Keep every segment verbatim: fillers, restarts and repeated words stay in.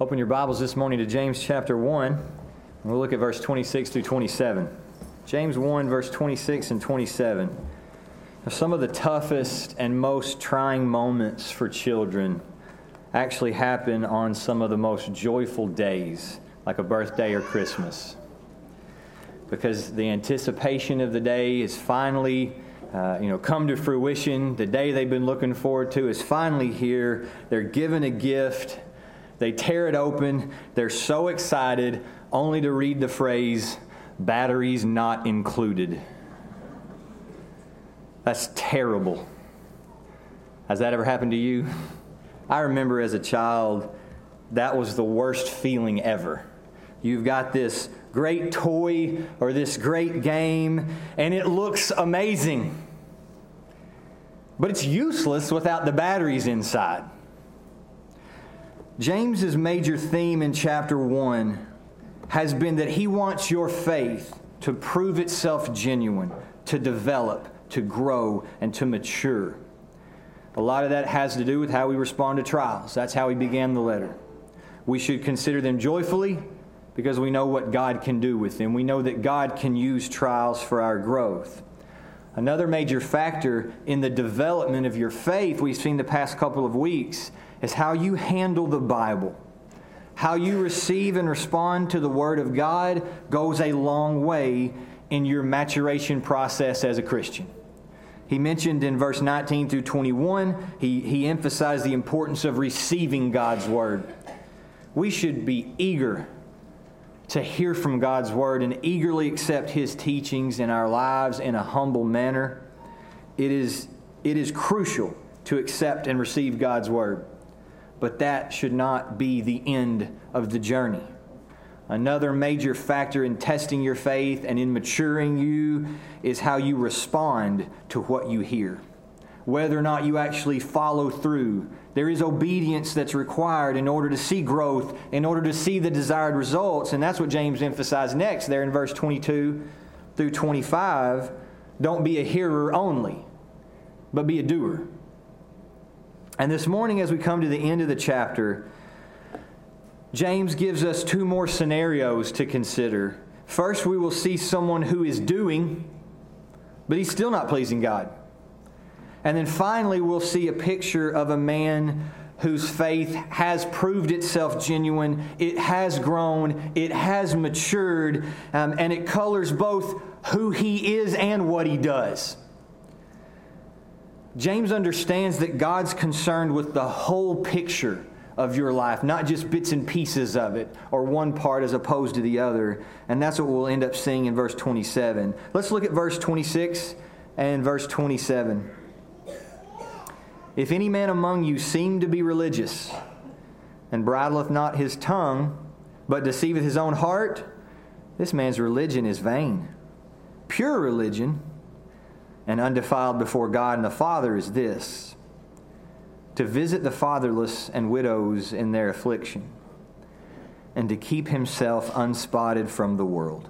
Open your Bibles this morning to James chapter one, and we'll look at verse twenty-six through twenty-seven. James one, verse twenty-six and twenty-seven. Some of the toughest and most trying moments for children actually happen on some of the most joyful days, like a birthday or Christmas. Because the anticipation of the day is finally, uh, you know, come to fruition. The day they've been looking forward to is finally here. They're given a gift. They tear it open. They're so excited, only to read the phrase, "batteries not included." That's terrible. Has that ever happened to you? I remember as a child, that was the worst feeling ever. You've got this great toy or this great game, and it looks amazing. But it's useless without the batteries inside. James's major theme in chapter one has been that he wants your faith to prove itself genuine, to develop, to grow, and to mature. A lot of that has to do with how we respond to trials. That's how he began the letter. We should consider them joyfully because we know what God can do with them. We know that God can use trials for our growth. Another major factor in the development of your faith we've seen the past couple of weeks is how you handle the Bible. How you receive and respond to the Word of God goes a long way in your maturation process as a Christian. He mentioned in verse nineteen through twenty-one, he, he emphasized the importance of receiving God's Word. We should be eager to hear from God's Word and eagerly accept His teachings in our lives in a humble manner. It is, it is crucial to accept and receive God's Word. But that should not be the end of the journey. Another major factor in testing your faith and in maturing you is how you respond to what you hear. Whether or not you actually follow through. There is obedience that's required in order to see growth, in order to see the desired results. And that's what James emphasized next there in verse twenty-two through twenty-five. Don't be a hearer only, but be a doer. And this morning, as we come to the end of the chapter, James gives us two more scenarios to consider. First, we will see someone who is doing, but he's still not pleasing God. And then finally, we'll see a picture of a man whose faith has proved itself genuine, it has grown, it has matured, um, and it colors both who he is and what he does. James understands that God's concerned with the whole picture of your life, not just bits and pieces of it, or one part as opposed to the other. And that's what we'll end up seeing in verse twenty-seven. Let's look at verse twenty-six and verse twenty-seven. If any man among you seem to be religious, and bridleth not his tongue, but deceiveth his own heart, this man's religion is vain. Pure religion and undefiled before God and the Father is this: to visit the fatherless and widows in their affliction, and to keep himself unspotted from the world.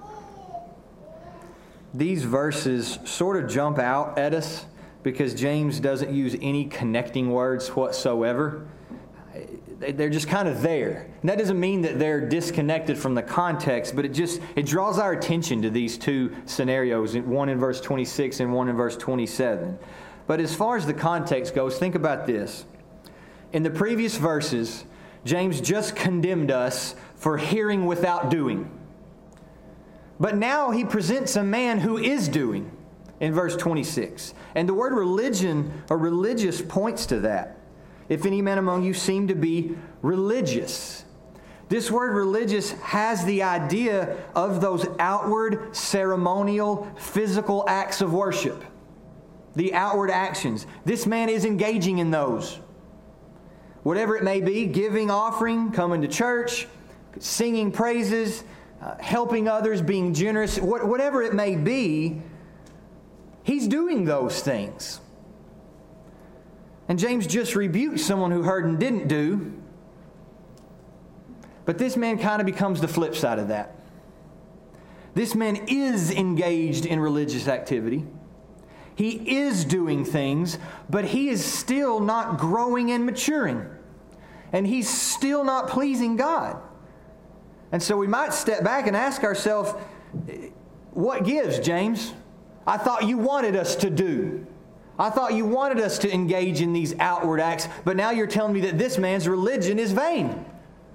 These verses sort of jump out at us because James doesn't use any connecting words whatsoever. They're just kind of there. And that doesn't mean that they're disconnected from the context, but it just it draws our attention to these two scenarios, one in verse twenty-six and one in verse twenty-seven. But as far as the context goes, think about this. In the previous verses, James just condemned us for hearing without doing. But now he presents a man who is doing in verse twenty-six. And the word religion or religious points to that. If any man among you seem to be religious. This word religious has the idea of those outward, ceremonial, physical acts of worship. The outward actions. This man is engaging in those. Whatever it may be, giving, offering, coming to church, singing praises, uh, helping others, being generous, what, whatever it may be, he's doing those things. And James just rebuked someone who heard and didn't do. But this man kind of becomes the flip side of that. This man is engaged in religious activity. He is doing things, but he is still not growing and maturing. and he's still not pleasing God. And so we might step back and ask ourselves, what gives, James? I thought you wanted us to do. I thought you wanted us to engage in these outward acts, but now you're telling me that this man's religion is vain.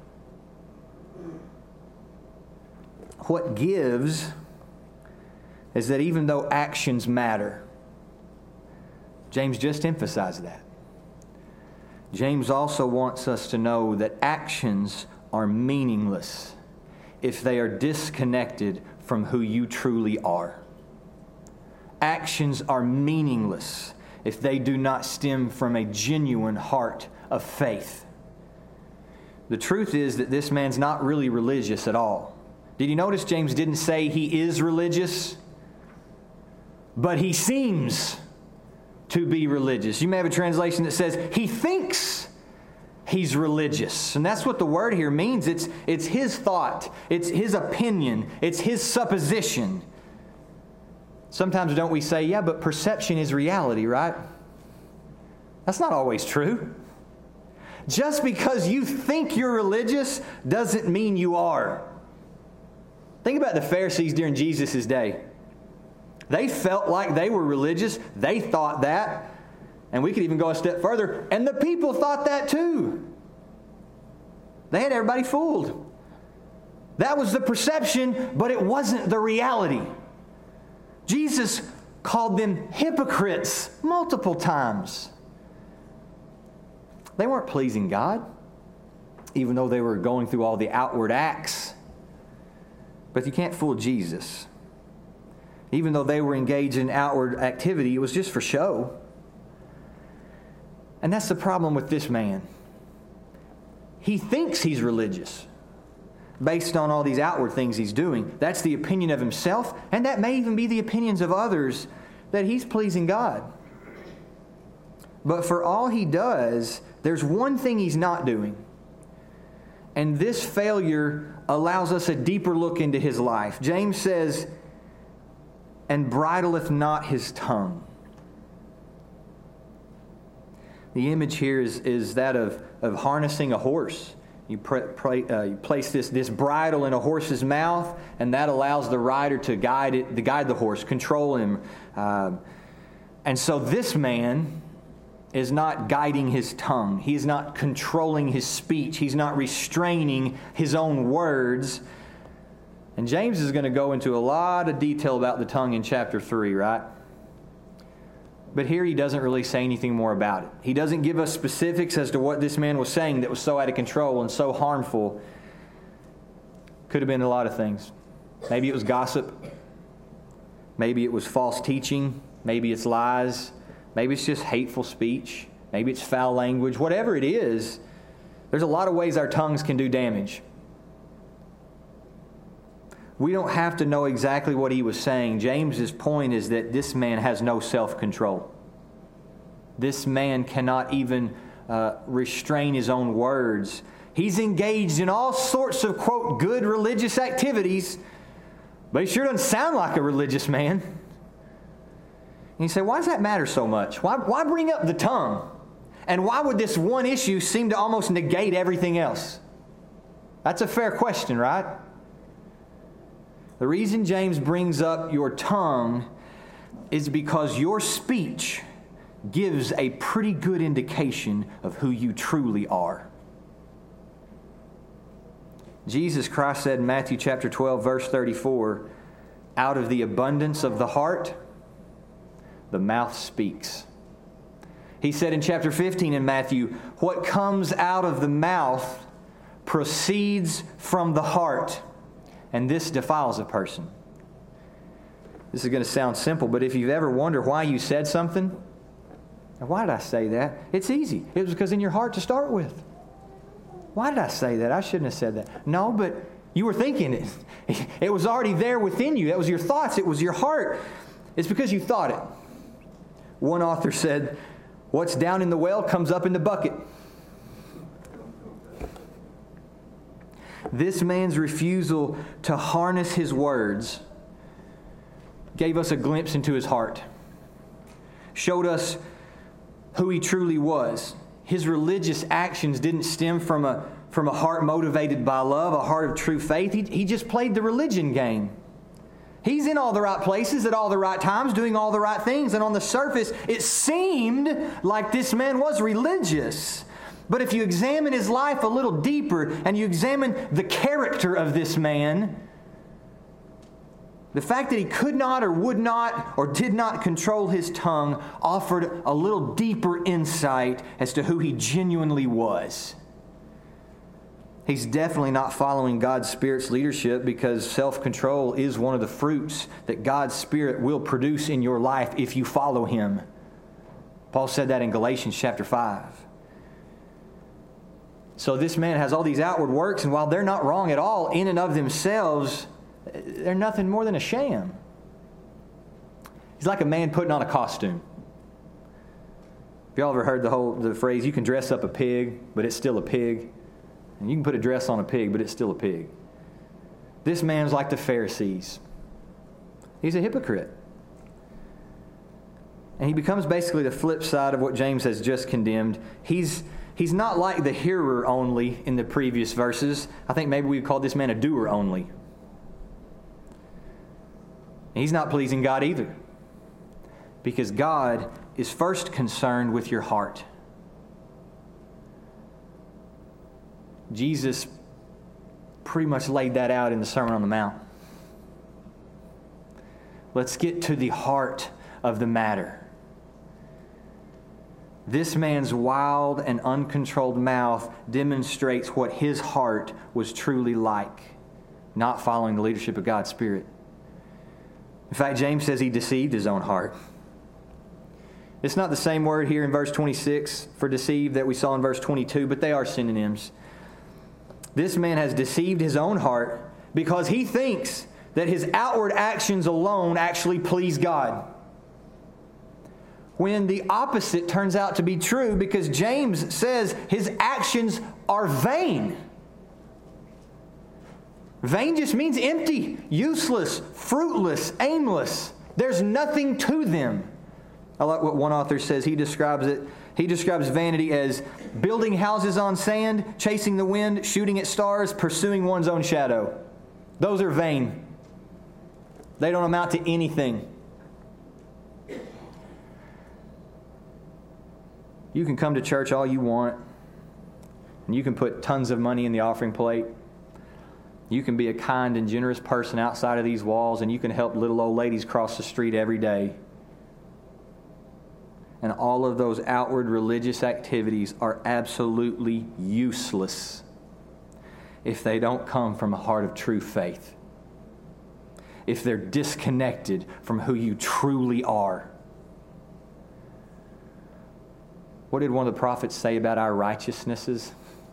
What gives is that even though actions matter, James just emphasized that. James also wants us to know that actions are meaningless if they are disconnected from who you truly are. Actions are meaningless if they do not stem from a genuine heart of faith. The truth is that this man's not really religious at all. Did you notice James didn't say he is religious? But he seems to be religious. You may have a translation that says he thinks he's religious. And that's what the word here means. It's, it's his thought. It's his opinion. It's his supposition. Sometimes don't we say, yeah, but perception is reality, right? That's not always true. Just because you think you're religious doesn't mean you are. Think about the Pharisees during Jesus' day. They felt like they were religious. They thought that. And we could even go a step further. And the people thought that too. They had everybody fooled. That was the perception, but it wasn't the reality. Jesus called them hypocrites multiple times. They weren't pleasing God, even though they were going through all the outward acts. But you can't fool Jesus. Even though they were engaged in outward activity, it was just for show. And that's the problem with this man. He thinks he's religious based on all these outward things he's doing. That's the opinion of himself, and that may even be the opinions of others, that he's pleasing God. But for all he does, there's one thing he's not doing. And this failure allows us a deeper look into his life. James says, and bridleth not his tongue. The image here is, is that of, of harnessing a horse. You, pre, pre, uh, you place this, this bridle in a horse's mouth, and that allows the rider to guide it, to guide the horse, control him. Uh, and so this man is not guiding his tongue. He is not controlling his speech. He's not restraining his own words. And James is going to go into a lot of detail about the tongue in chapter three, right? But here he doesn't really say anything more about it. He doesn't give us specifics as to what this man was saying that was so out of control and so harmful. Could have been a lot of things. Maybe it was gossip. Maybe it was false teaching. Maybe it's lies. Maybe it's just hateful speech. Maybe it's foul language. Whatever it is, there's a lot of ways our tongues can do damage. We don't have to know exactly what he was saying. James's point is that this man has no self-control. This man cannot even uh, restrain his own words. He's engaged in all sorts of, quote, good religious activities, but he sure doesn't sound like a religious man. And you say, why does that matter so much? Why, why bring up the tongue? And why would this one issue seem to almost negate everything else? That's a fair question, right? The reason James brings up your tongue is because your speech gives a pretty good indication of who you truly are. Jesus Christ said in Matthew chapter twelve, verse thirty-four, out of the abundance of the heart, the mouth speaks. He said in chapter fifteen in Matthew, what comes out of the mouth proceeds from the heart, and this defiles a person. This is going to sound simple, but if you've ever wondered why you said something, why did I say that? It's easy. It was because in your heart to start with. Why did I say that? I shouldn't have said that. No, but you were thinking it. It was already there within you. That was your thoughts. It was your heart. It's because you thought it. One author said, what's down in the well comes up in the bucket. This man's refusal to harness his words gave us a glimpse into his heart, showed us who he truly was. his religious actions didn't stem from a, from a heart motivated by love, a heart of true faith. He, he just played the religion game. He's in all the right places at all the right times, doing all the right things. And on the surface, it seemed like this man was religious. But if you examine his life a little deeper and you examine the character of this man, the fact that he could not or would not or did not control his tongue offered a little deeper insight as to who he genuinely was. He's definitely not following God's Spirit's leadership, because self-control is one of the fruits that God's Spirit will produce in your life if you follow Him. Paul said that in Galatians chapter five. So this man has all these outward works, and while they're not wrong at all in and of themselves, they're nothing more than a sham. He's like a man putting on a costume. Have y'all ever heard the whole the phrase, you can dress up a pig, but it's still a pig? And you can put a dress on a pig, but it's still a pig. This man's like the Pharisees. He's a hypocrite. And he becomes basically the flip side of what James has just condemned. He's he's not like the hearer only in the previous verses. I think maybe we would call this man a doer only. He's not pleasing God either, because God is first concerned with your heart. Jesus pretty much laid that out in the Sermon on the Mount. Let's get to the heart of the matter. This man's wild and uncontrolled mouth demonstrates what his heart was truly like, not following the leadership of God's Spirit. In fact, James says he deceived his own heart. It's not the same word here in verse twenty-six for deceive that we saw in verse twenty-two, but they are synonyms. This man has deceived his own heart because he thinks that his outward actions alone actually please God, when the opposite turns out to be true, because James says his actions are vain. Vain just means empty, useless, fruitless, aimless. There's nothing to them. I like what one author says. He describes it. He describes vanity as building houses on sand, chasing the wind, shooting at stars, pursuing one's own shadow. Those are vain. They don't amount to anything. You can come to church all you want, and you can put tons of money in the offering plate. You can be a kind and generous person outside of these walls, and you can help little old ladies cross the street every day. And all of those outward religious activities are absolutely useless if they don't come from a heart of true faith. If they're disconnected from who you truly are. What did one of the prophets say about our righteousnesses?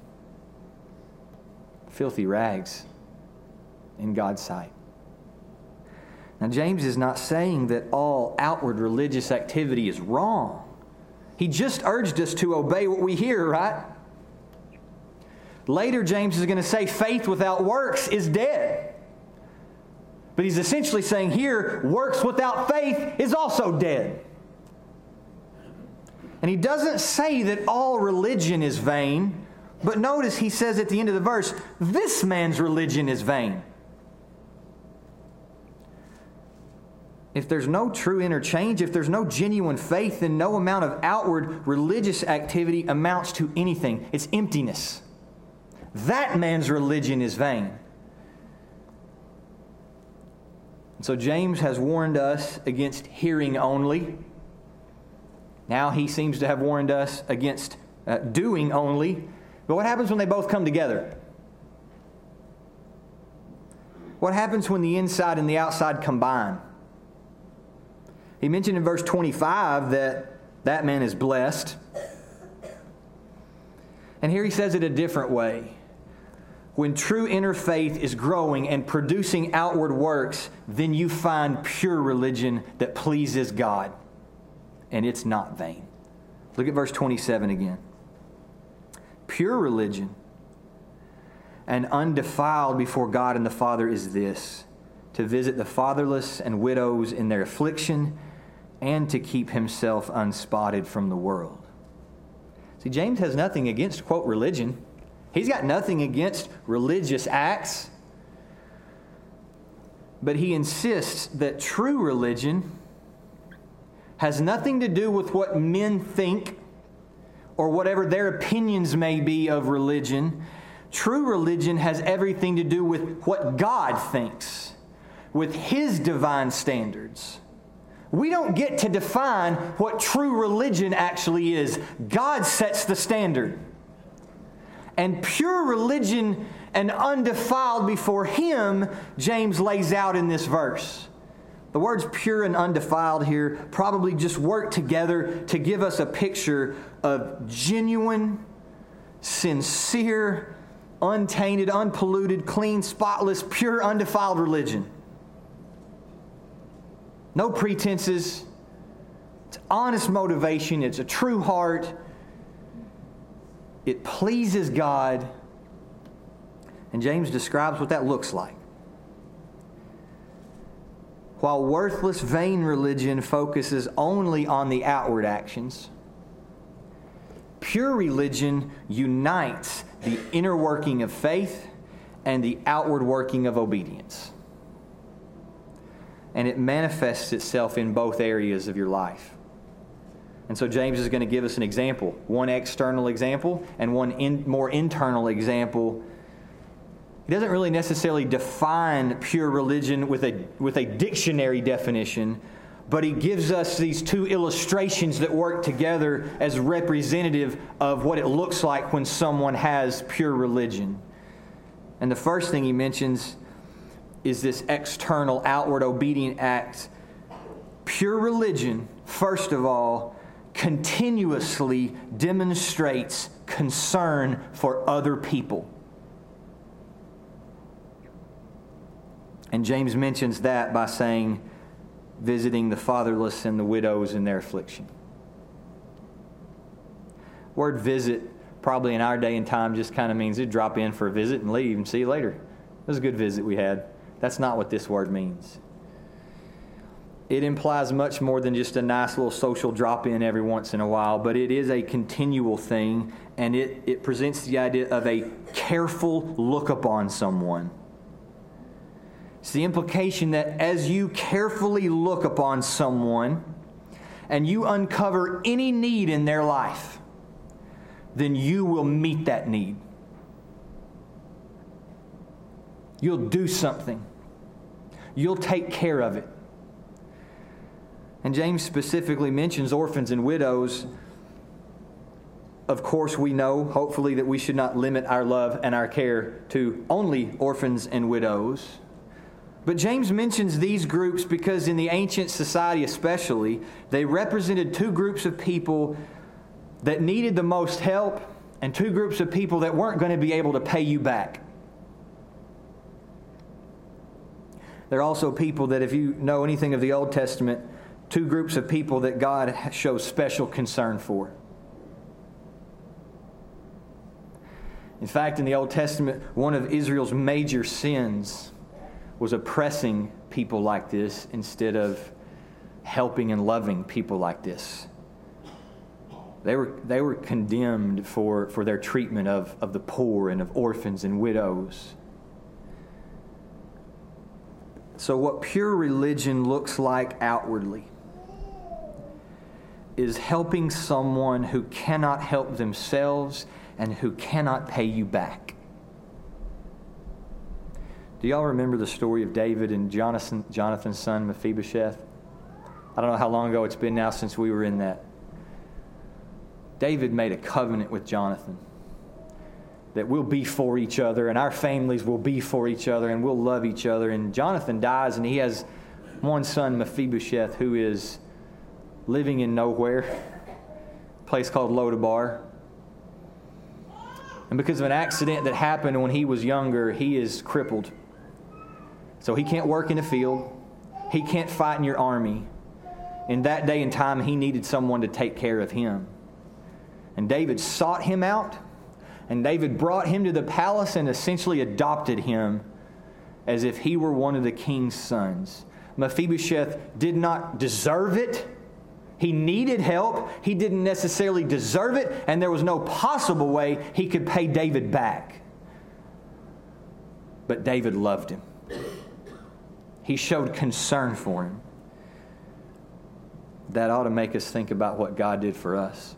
Filthy rags in God's sight. Now, James is not saying that all outward religious activity is wrong. He just urged us to obey what we hear, right? Later, James is going to say faith without works is dead. But he's essentially saying here, works without faith is also dead. And he doesn't say that all religion is vain, but notice he says at the end of the verse, this man's religion is vain. If there's no true interchange, if there's no genuine faith, then no amount of outward religious activity amounts to anything. It's emptiness. That man's religion is vain. And so James has warned us against hearing only. Now he seems to have warned us against uh, doing only. But what happens when they both come together? What happens when the inside and the outside combine? He mentioned in verse twenty-five that that man is blessed. And here he says it a different way. When true inner faith is growing and producing outward works, then you find pure religion that pleases God. And it's not vain. Look at verse twenty-seven again. Pure religion and undefiled before God and the Father is this, to visit the fatherless and widows in their affliction, and to keep himself unspotted from the world. See, James has nothing against, quote, religion. He's got nothing against religious acts. But he insists that true religion has nothing to do with what men think or whatever their opinions may be of religion. True religion has everything to do with what God thinks, with His divine standards. We don't get to define what true religion actually is. God sets the standard. And pure religion and undefiled before Him, James lays out in this verse. The words pure and undefiled here probably just work together to give us a picture of genuine, sincere, untainted, unpolluted, clean, spotless, pure, undefiled religion. No pretenses. It's honest motivation. It's a true heart. It pleases God. And James describes what that looks like. While worthless, vain religion focuses only on the outward actions, pure religion unites the inner working of faith and the outward working of obedience. And it manifests itself in both areas of your life. And so James is going to give us an example, one external example and one in, more internal example. He doesn't really necessarily define pure religion with a, with a dictionary definition, but he gives us these two illustrations that work together as representative of what it looks like when someone has pure religion. And the first thing he mentions is this external, outward, obedient act. Pure religion, first of all, continuously demonstrates concern for other people. And James mentions that by saying, visiting the fatherless and the widows in their affliction. Word visit, probably in our day and time, just kind of means you drop in for a visit and leave and see you later. It was a good visit we had. That's not what this word means. It implies much more than just a nice little social drop-in every once in a while, but it is a continual thing, and it, it presents the idea of a careful look upon someone. It's the implication that as you carefully look upon someone and you uncover any need in their life, then you will meet that need. You'll do something. You'll take care of it. And James specifically mentions orphans and widows. Of course, we know, hopefully, that we should not limit our love and our care to only orphans and widows. But James mentions these groups because in the ancient society especially, they represented two groups of people that needed the most help and two groups of people that weren't going to be able to pay you back. There are also people that, if you know anything of the Old Testament, two groups of people that God shows special concern for. In fact, in the Old Testament, one of Israel's major sins was oppressing people like this instead of helping and loving people like this. They were, they were condemned for, for their treatment of, of the poor and of orphans and widows. So what pure religion looks like outwardly is helping someone who cannot help themselves and who cannot pay you back. Do y'all remember the story of David and Jonathan, Jonathan's son Mephibosheth? I don't know how long ago it's been now since we were in that. David made a covenant with Jonathan that we'll be for each other and our families will be for each other and we'll love each other. And Jonathan dies and he has one son, Mephibosheth, who is living in nowhere, a place called Lodabar. And because of an accident that happened when he was younger, he is crippled. So he can't work in the field. He can't fight in your army. In that day and time, he needed someone to take care of him. And David sought him out, and David brought him to the palace and essentially adopted him as if he were one of the king's sons. Mephibosheth did not deserve it. He needed help. He didn't necessarily deserve it, and there was no possible way he could pay David back. But David loved him. He showed concern for him. That ought to make us think about what God did for us.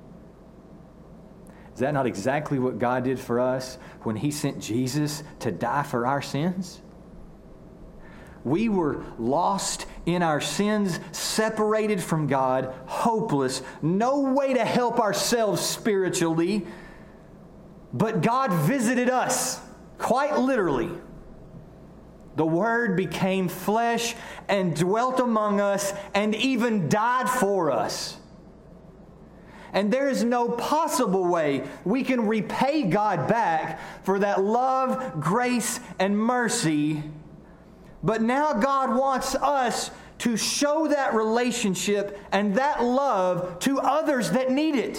Is that not exactly what God did for us when He sent Jesus to die for our sins? We were lost in our sins, separated from God, hopeless, no way to help ourselves spiritually, but God visited us, quite literally. The Word became flesh and dwelt among us and even died for us. And there is no possible way we can repay God back for that love, grace, and mercy. But now God wants us to show that relationship and that love to others that need it.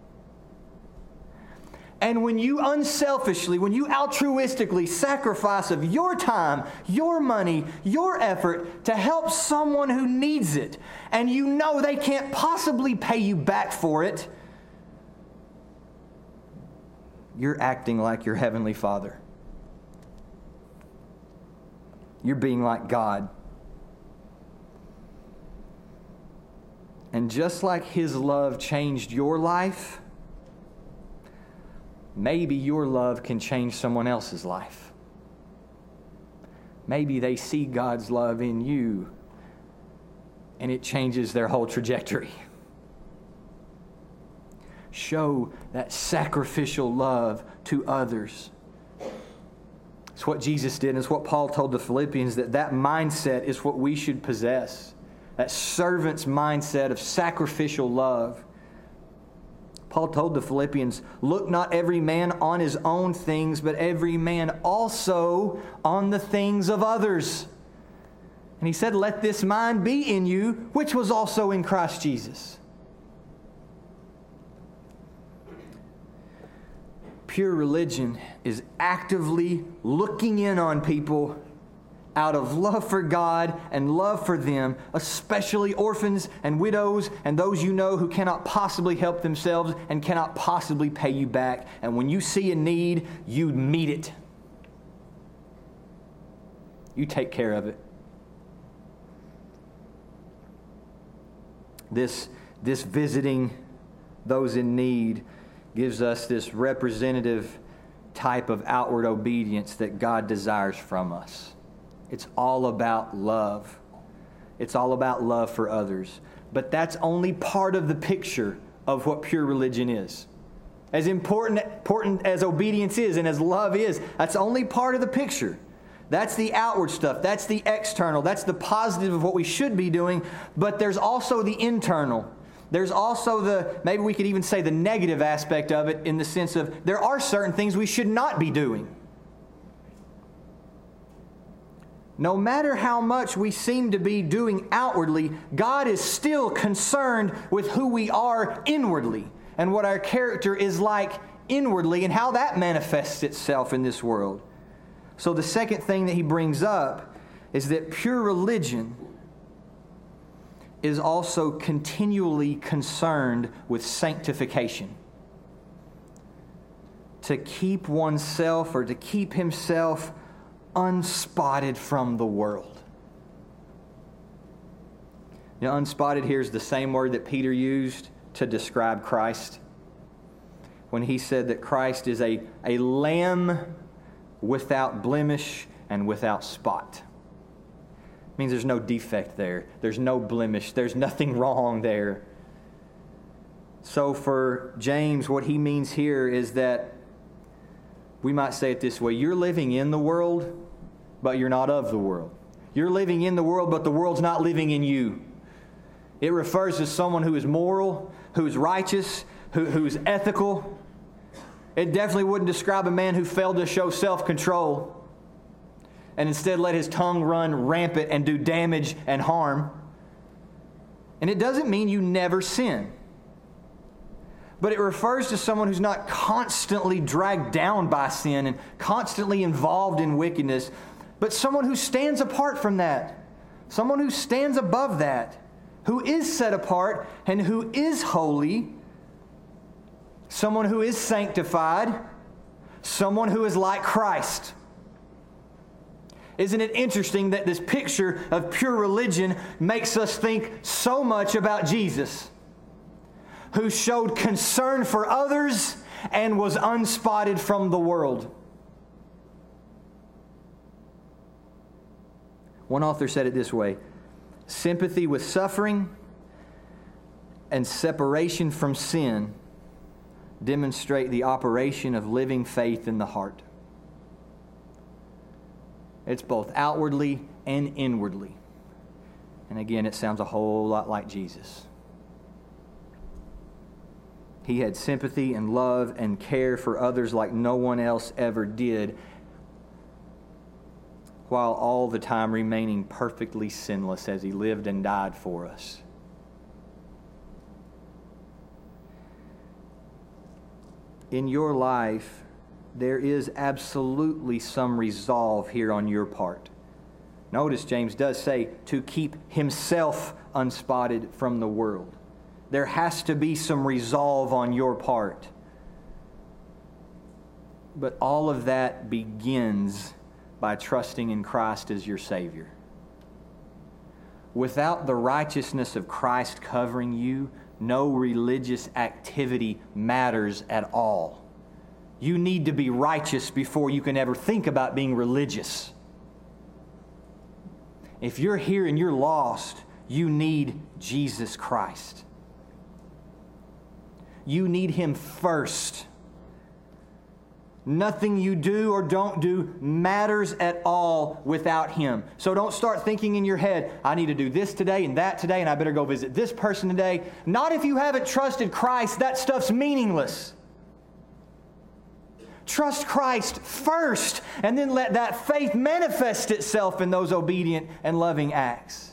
And when you unselfishly, when you altruistically sacrifice of your time, your money, your effort to help someone who needs it, and you know they can't possibly pay you back for it, you're acting like your Heavenly Father. You're being like God. And just like His love changed your life, maybe your love can change someone else's life. Maybe they see God's love in you and it changes their whole trajectory. Show that sacrificial love to others. It's what Jesus did, and it's what Paul told the Philippians, that that mindset is what we should possess. That servant's mindset of sacrificial love. Paul told the Philippians, look not every man on his own things, but every man also on the things of others. And he said, let this mind be in you, which was also in Christ Jesus. Pure religion is actively looking in on people out of love for God and love for them, especially orphans and widows and those you know who cannot possibly help themselves and cannot possibly pay you back. And when you see a need, you meet it. You take care of it. This, this visiting those in need gives us this representative type of outward obedience that God desires from us. It's all about love. It's all about love for others. But that's only part of the picture of what pure religion is. As important, important as obedience is and as love is, that's only part of the picture. That's the outward stuff. That's the external. That's the positive of what we should be doing. But there's also the internal. There's also the, maybe we could even say the negative aspect of it, in the sense of there are certain things we should not be doing. No matter how much we seem to be doing outwardly, God is still concerned with who we are inwardly and what our character is like inwardly and how that manifests itself in this world. So the second thing that he brings up is that pure religion is also continually concerned with sanctification. To keep oneself or to keep himself unspotted from the world. You know, unspotted here is the same word that Peter used to describe Christ when he said that Christ is a, a lamb without blemish and without spot. It means there's no defect there. There's no blemish. There's nothing wrong there. So for James, what he means here is that we might say it this way: you're living in the world, but you're not of the world. You're living in the world, but the world's not living in you. It refers to someone who is moral, who is righteous, who, who is ethical. It definitely wouldn't describe a man who failed to show self-control and instead let his tongue run rampant and do damage and harm. And it doesn't mean you never sin. But it refers to someone who's not constantly dragged down by sin and constantly involved in wickedness, but someone who stands apart from that. Someone who stands above that, who is set apart and who is holy, someone who is sanctified, someone who is like Christ. Isn't it interesting that this picture of pure religion makes us think so much about Jesus, who showed concern for others and was unspotted from the world? One author said it this way: sympathy with suffering and separation from sin demonstrate the operation of living faith in the heart. It's both outwardly and inwardly. And again, it sounds a whole lot like Jesus. He had sympathy and love and care for others like no one else ever did, while all the time remaining perfectly sinless as He lived and died for us. In your life, there is absolutely some resolve here on your part. Notice James does say to keep himself unspotted from the world. There has to be some resolve on your part. But all of that begins by trusting in Christ as your Savior. Without the righteousness of Christ covering you, no religious activity matters at all. You need to be righteous before you can ever think about being religious. If you're here and you're lost, you need Jesus Christ. You need Him first. Nothing you do or don't do matters at all without Him. So don't start thinking in your head, I need to do this today and that today, and I better go visit this person today. Not if you haven't trusted Christ. That stuff's meaningless. Trust Christ first, and then let that faith manifest itself in those obedient and loving acts.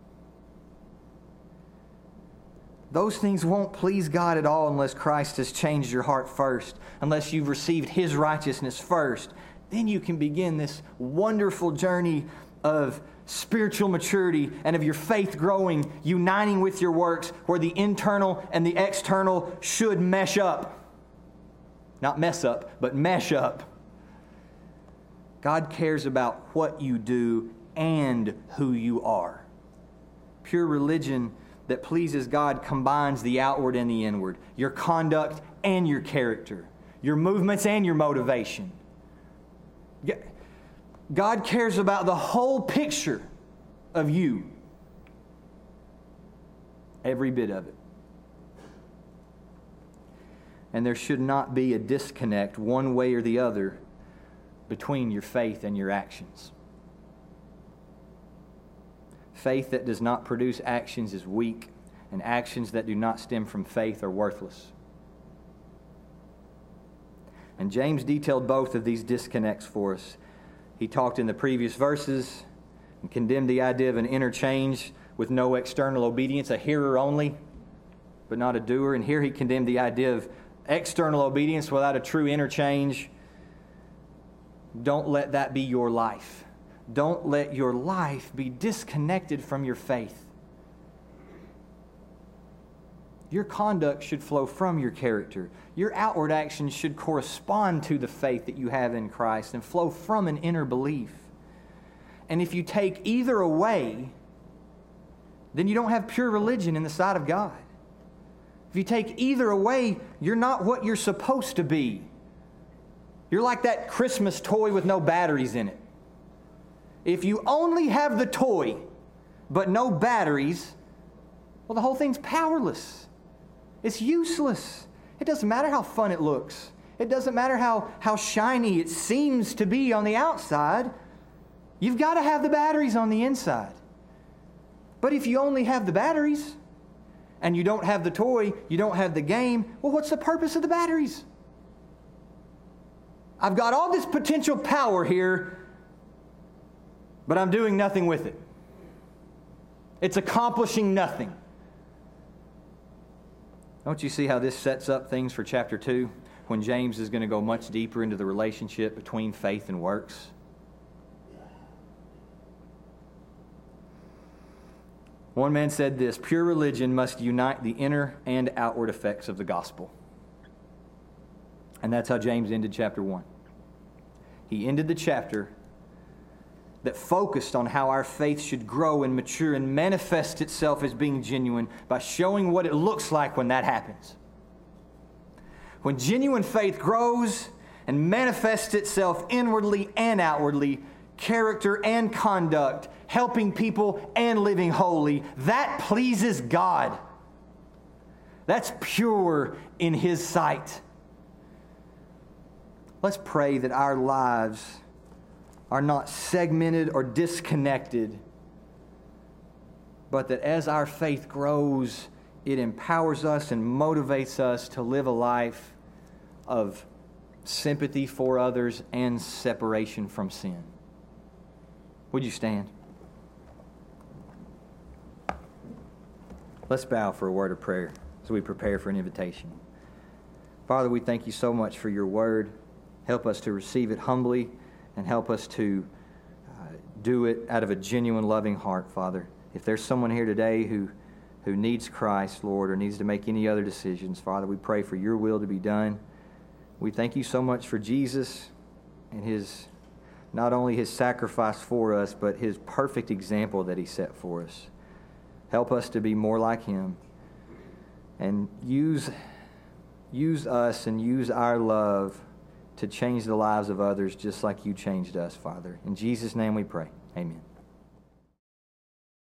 Those things won't please God at all unless Christ has changed your heart first, unless you've received His righteousness first. Then you can begin this wonderful journey of spiritual maturity and of your faith growing, uniting with your works, where the internal and the external should mesh up. Not mess up, but mesh up. God cares about what you do and who you are. Pure religion that pleases God combines the outward and the inward, your conduct and your character, your movements and your motivation. God cares about the whole picture of you, every bit of it. And there should not be a disconnect one way or the other between your faith and your actions. Faith that does not produce actions is weak, and actions that do not stem from faith are worthless. And James detailed both of these disconnects for us. He talked in the previous verses and condemned the idea of an interchange with no external obedience, a hearer only, but not a doer. And here he condemned the idea of external obedience without a true interchange. Don't let that be your life. Don't let your life be disconnected from your faith. Your conduct should flow from your character. Your outward actions should correspond to the faith that you have in Christ and flow from an inner belief. And if you take either away, then you don't have pure religion in the sight of God. If you take either away, you're not what you're supposed to be. You're like that Christmas toy with no batteries in it. If you only have the toy, but no batteries, well, the whole thing's powerless. It's useless. It doesn't matter how fun it looks. It doesn't matter how, how shiny it seems to be on the outside. You've got to have the batteries on the inside. But if you only have the batteries, and you don't have the toy, you don't have the game, well, what's the purpose of the batteries? I've got all this potential power here, but I'm doing nothing with it. It's accomplishing nothing. Don't you see how this sets up things for chapter two, when James is going to go much deeper into the relationship between faith and works? One man said this: pure religion must unite the inner and outward effects of the gospel. And that's how James ended chapter one. He ended the chapter that focused on how our faith should grow and mature and manifest itself as being genuine by showing what it looks like when that happens. When genuine faith grows and manifests itself inwardly and outwardly, character and conduct, helping people and living holy, that pleases God. That's pure in His sight. Let's pray that our lives are not segmented or disconnected, but that as our faith grows, it empowers us and motivates us to live a life of sympathy for others and separation from sin. Would you stand? Let's bow for a word of prayer as we prepare for an invitation. Father, we thank you so much for your word. Help us to receive it humbly and help us to uh, do it out of a genuine, loving heart, Father. If there's someone here today who, who needs Christ, Lord, or needs to make any other decisions, Father, we pray for your will to be done. We thank you so much for Jesus and his, not only his sacrifice for us, but his perfect example that he set for us. Help us to be more like him and use, use us and use our love to change the lives of others just like you changed us, Father. In Jesus' name we pray. Amen.